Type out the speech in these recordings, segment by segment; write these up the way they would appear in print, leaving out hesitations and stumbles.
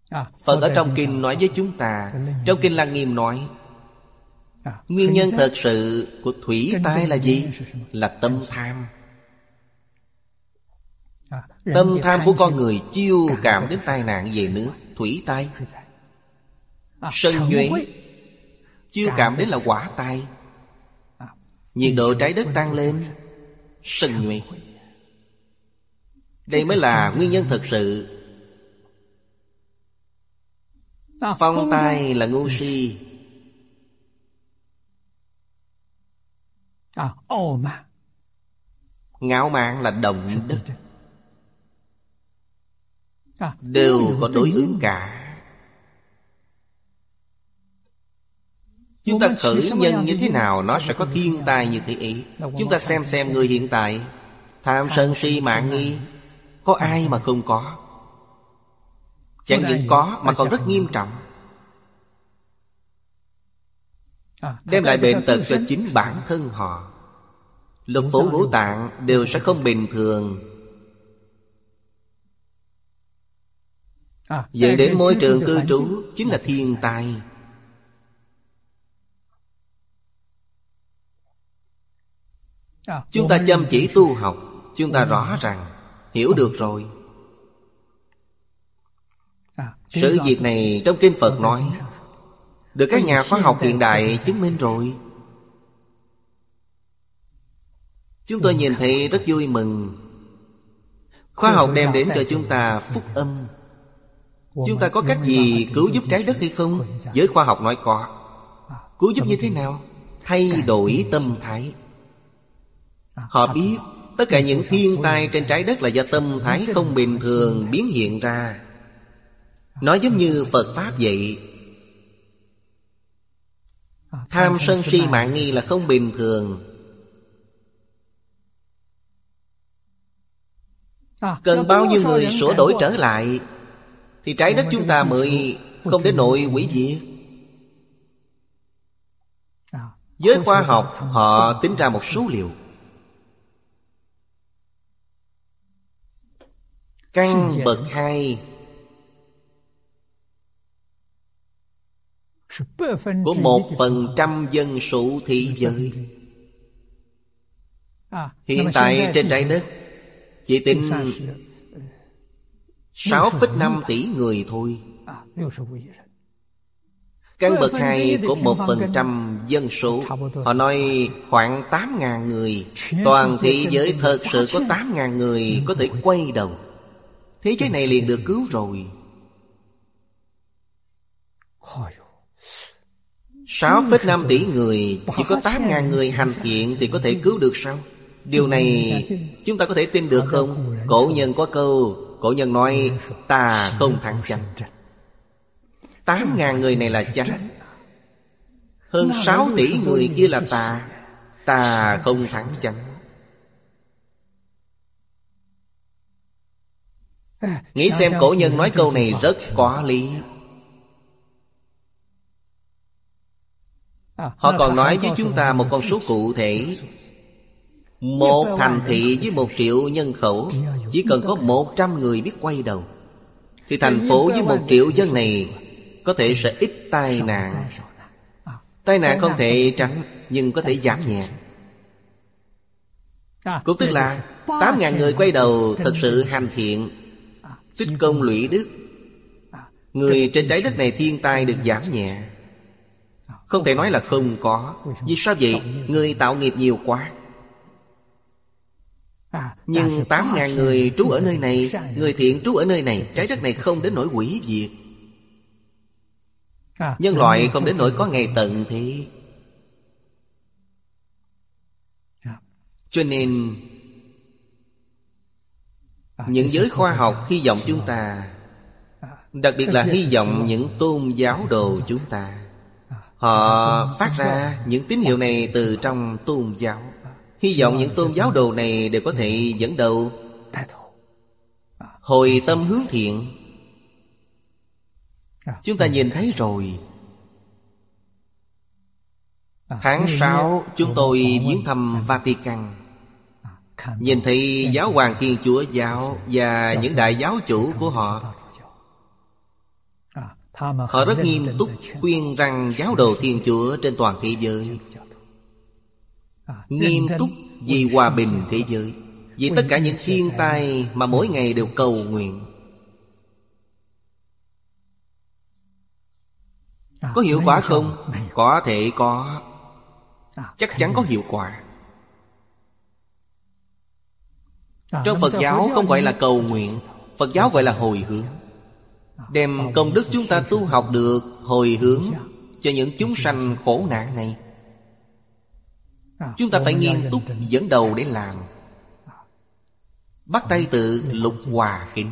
Phật ở trong kinh nói với chúng ta, trong kinh Lăng Nghiêm nói, nguyên nhân thật sự của thủy tai là gì? Là tâm tham. Tâm tham của con người chiêu cảm đến tai nạn về nước, thủy tai. Sân nhuế chiêu cảm đến là hỏa tai. Nhiệt độ trái đất tăng lên, sân nhuế. Đây mới là nguyên nhân thật sự. Phong tai là ngu si. Ngạo mạn là động đất. Đều có đối ứng cả. Chúng ta khởi nhân như thế nào, nó sẽ có thiên tai như thế ấy. Chúng ta xem người hiện tại, tham sân si mạn nghi, có ai mà không có? Chẳng những có mà còn rất nghiêm trọng, đem lại bệnh tật cho chính bản thân họ. Lục phủ ngũ tạng đều sẽ không bình thường, dẫn đến môi trường cư trú chính là thiên tai. Chúng ta chăm chỉ tu học, chúng ta rõ ràng hiểu được rồi. Sự việc này trong kinh Phật nói, được các nhà khoa học hiện đại chứng minh rồi. Chúng tôi nhìn thấy rất vui mừng. Khoa học đem đến cho chúng ta phúc âm. Chúng ta có cách gì cứu giúp trái đất hay không? Giới khoa học nói có. Cứu giúp như thế nào? Thay đổi tâm thái. Họ biết tất cả những thiên tai trên trái đất là do tâm thái không bình thường biến hiện ra. Nó giống như Phật Pháp vậy. Tham sân si mạn nghi là không bình thường. Cần bao nhiêu người sửa đổi trở lại thì trái đất chúng ta mới không đến nỗi hủy diệt. Giới khoa học họ tính ra một số liệu. Căn bậc 2 của 1% dân số thế giới. Hiện tại trên trái đất chỉ tính 6,5 tỷ người thôi. Căn bậc 2 của 1% dân số, họ nói khoảng 8.000 người. Toàn thế giới thật sự có 8.000 người có thể quay đầu. Thế giới này liền được cứu rồi. 6,5 tỷ người, chỉ có 8.000 người hành thiện thì có thể cứu được sao? Điều này chúng ta có thể tin được không? Cổ nhân có câu, cổ nhân nói tà không thắng chánh. 8.000 người này là chánh. Hơn 6 tỷ người kia là tà. Tà không thắng chánh. Nghĩ xem cổ nhân nói câu này rất có lý. Họ còn nói với chúng ta một con số cụ thể. Một thành thị với 1 triệu nhân khẩu, chỉ cần có 100 người biết quay đầu, thì thành phố với 1 triệu dân này có thể sẽ ít tai nạn. Tai nạn không thể tránh, nhưng có thể giảm nhẹ. Cũng tức là 8.000 người quay đầu thật sự hành thiện, tích công lũy đức, người trên trái đất này thiên tai được giảm nhẹ. Không thể nói là không có. Vì sao vậy? Người tạo nghiệp nhiều quá. Nhưng 8.000 người trú ở nơi này, người thiện trú ở nơi này, trái đất này không đến nỗi hủy diệt. Nhân loại không đến nỗi có ngày tận thế. Cho nên những giới khoa học hy vọng chúng ta, đặc biệt là hy vọng những tôn giáo đồ chúng ta, họ phát ra những tín hiệu này từ trong tôn giáo. Hy vọng những tôn giáo đồ này đều có thể dẫn đầu, hồi tâm hướng thiện. Chúng ta nhìn thấy rồi. Tháng 6 chúng tôi viếng thăm Vatican, nhìn thấy giáo hoàng Thiên Chúa giáo và những đại giáo chủ của họ. Họ rất nghiêm túc khuyên rằng giáo đồ Thiên Chúa trên toàn thế giới nghiêm túc vì hòa bình thế giới, vì tất cả những thiên tai mà mỗi ngày đều cầu nguyện. Có hiệu quả không? Có thể có. Chắc chắn có hiệu quả. Trong Phật giáo không gọi là cầu nguyện, Phật giáo gọi là hồi hướng. Đem công đức chúng ta tu học được hồi hướng cho những chúng sanh khổ nạn này. Chúng ta phải nghiêm túc dẫn đầu để làm. Bắt tay tự lục hòa kính.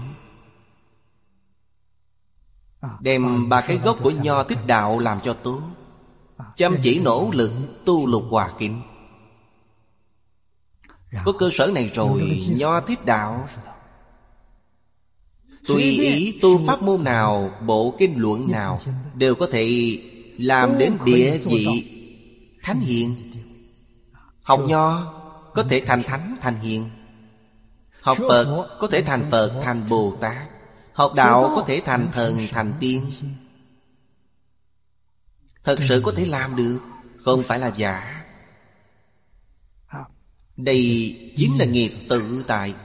Đem ba cái gốc của Nho Thích Đạo làm cho tốt. Chăm chỉ nỗ lực tu lục hòa kính. Có cơ sở này rồi, Nho Thích Đạo tùy ý tu pháp môn nào, bộ kinh luận nào đều có thể làm đến địa vị thánh hiền. Học Nho có thể thành thánh thành hiền. Học Phật có thể thành Phật thành Bồ Tát. Học Đạo có thể thành thần thành tiên. Thật sự có thể làm được, không phải là giả. Đây chính là nghiệp tự tại.